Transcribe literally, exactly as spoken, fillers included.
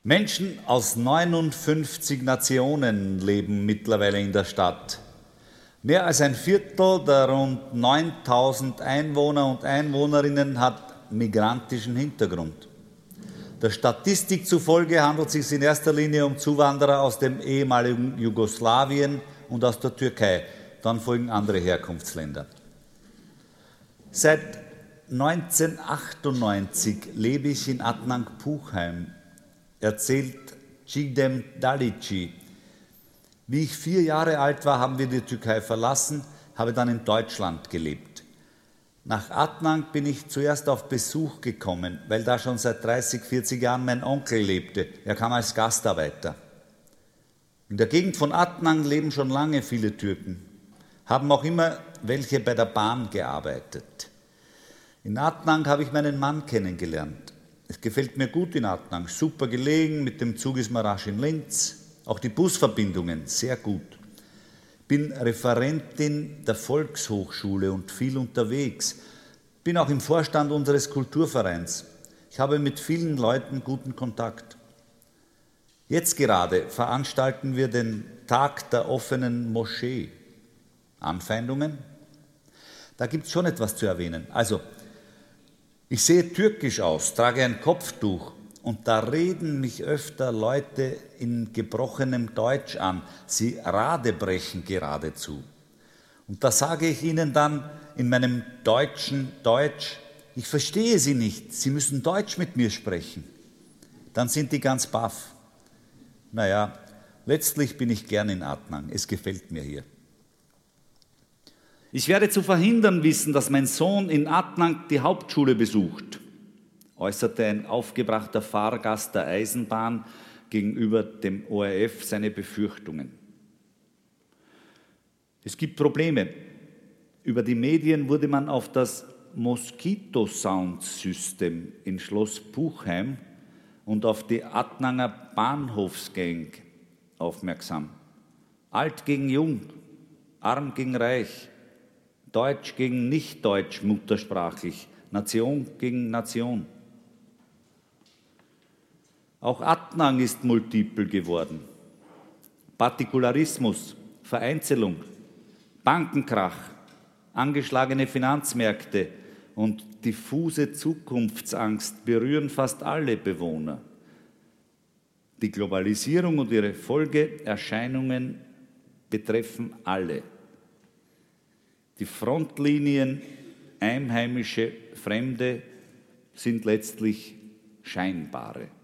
Menschen aus neunundfünfzig Nationen leben mittlerweile in der Stadt. Mehr als ein Viertel der rund neuntausend Einwohner und Einwohnerinnen hat migrantischen Hintergrund. Der Statistik zufolge handelt es sich in erster Linie um Zuwanderer aus dem ehemaligen Jugoslawien und aus der Türkei. Dann folgen andere Herkunftsländer. Seit neunzehnhundertachtundneunzig lebe ich in Adnang-Puchheim, erzählt Cidem Dalici. Wie ich vier Jahre alt war, haben wir die Türkei verlassen, habe dann in Deutschland gelebt. Nach Adnang bin ich zuerst auf Besuch gekommen, weil da schon seit dreißig, vierzig Jahren mein Onkel lebte. Er kam als Gastarbeiter. In der Gegend von Adnang leben schon lange viele Türken, haben auch immer welche bei der Bahn gearbeitet. In Adnang habe ich meinen Mann kennengelernt. Es gefällt mir gut in Adnang, super gelegen, mit dem Zug ist man rasch in Linz. Auch die Busverbindungen, sehr gut. Bin Referentin der Volkshochschule und viel unterwegs. Bin auch im Vorstand unseres Kulturvereins. Ich habe mit vielen Leuten guten Kontakt. Jetzt gerade veranstalten wir den Tag der offenen Moschee. Anfeindungen? Da gibt es schon etwas zu erwähnen. Also, ich sehe türkisch aus, trage ein Kopftuch und da reden mich öfter Leute in gebrochenem Deutsch an. Sie radebrechen geradezu. Und da sage ich ihnen dann in meinem deutschen Deutsch, ich verstehe Sie nicht, Sie müssen Deutsch mit mir sprechen. Dann sind die ganz baff. Naja, letztlich bin ich gern in Adnang, es gefällt mir hier. Ich werde zu verhindern wissen, dass mein Sohn in Adnang die Hauptschule besucht, äußerte ein aufgebrachter Fahrgast der Eisenbahn gegenüber dem O R F seine Befürchtungen. Es gibt Probleme. Über die Medien wurde man auf das Moskito-Sound-System in Schloss Puchheim und auf die Adnanger Bahnhofsgang aufmerksam. Alt gegen jung, arm gegen reich, Deutsch gegen Nicht-Deutsch muttersprachlich, Nation gegen Nation. Auch Adnang ist multiple geworden. Partikularismus, Vereinzelung, Bankenkrach, angeschlagene Finanzmärkte und diffuse Zukunftsangst berühren fast alle Bewohner. Die Globalisierung und ihre Folgeerscheinungen betreffen alle. Die Frontlinien einheimische Fremde sind letztlich scheinbare.